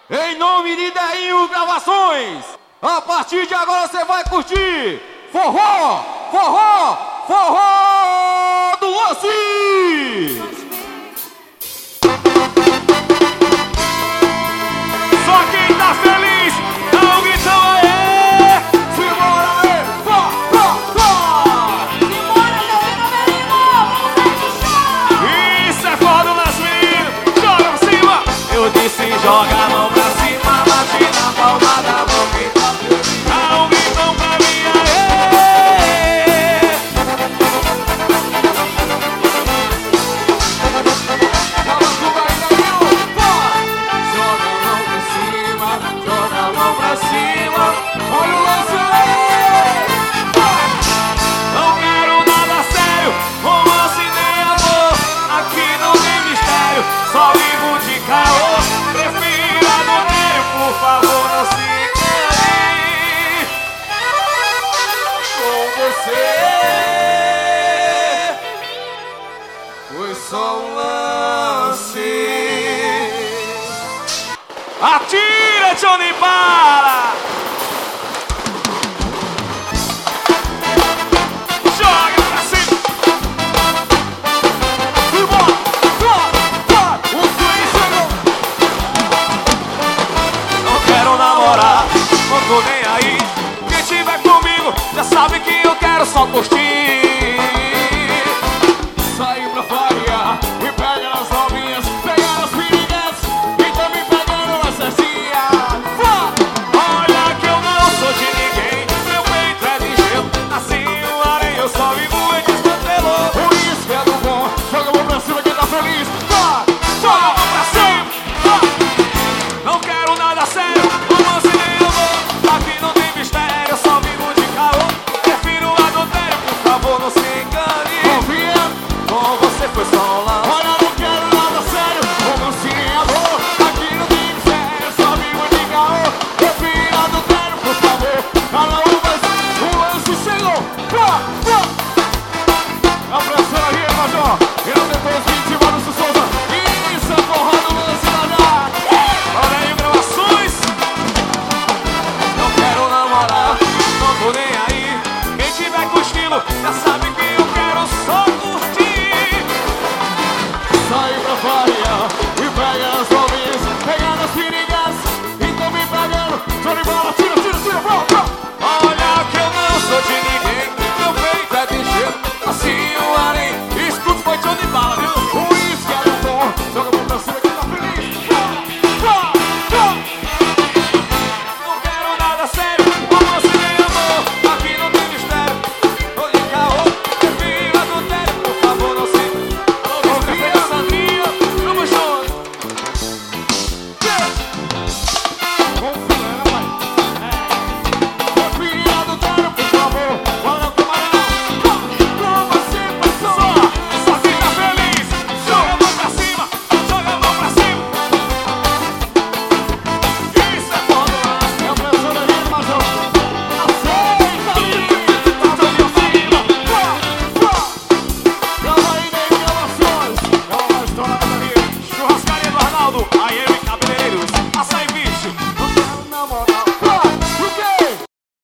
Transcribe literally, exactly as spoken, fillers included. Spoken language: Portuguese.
Em nome de Deinho Gravações, a partir de agora você vai curtir forró, forró, forró do lance! Só quem tá feliz, dá um gritão aí! Simbora aí! Vó, vó, vó! Simbora, Deinho, meu irmão! Vamos de chão! Isso é forró do lance, menino! Joga pra cima! Eu disse joga a mão pra cima, bate na palma da mão quem tá feliz. Dá um gritão pra mim aí! Joga tudo aí, Deinho! Joga a mão pra cima, joga a mão pra cima. Olha o lance aí! Não quero nada sério, romance nem amor. Aqui não tem mistério, só vivo de caô. Prefiro adultério, por favor, não se engane. Com você foi só um lance. Atira, Johnny, para! Joga pra cima! Simbora! Vai! O swing chegou! Não quero namorar, não tô nem aí. Quem tiver comigo já sabe que eu quero só curtir. Sair pra variar e pega as novinhas, pegar as piriguetes e também pegando as certinhas. Olha que eu não sou de ninguém, meu peito é de gelo. Assim o areia eu só vivo em desmantelo. Por isso que é do bom, joga a mão pra cima quem tá feliz. Vai, joga a mão pra cima. Vai. Não quero nada sério, romance nem amor. Aqui não tem mistério, eu só vivo de caô. Prefiro adultério, por favor não se engane. Confia, com você foi só um lance. Olha, não quero nada sério, romance nem amor. Aqui não tem mistério, só vivo de caô. Prefiro adultério, por favor. Cada um vai, o lance chegou. Pá, pá. A pressão aí, Major. E não depois vinte e Maurício Souza. Isso é porra do lance da dar. Olha aí, Gravações. Não quero namorar, não tô nem aí. Quem tiver com estilo já sabe que eu quero só curtir. Sai pra variar e pega as novinhas, pegando as piriguetes e tô me pegando. Tô de bola, tira,